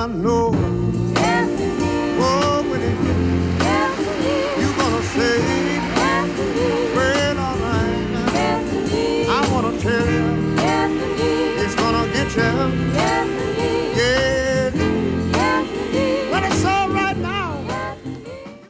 I know. Oh, when it hits, you gonna say, well, all right. I wanna tell you, it's gonna get you.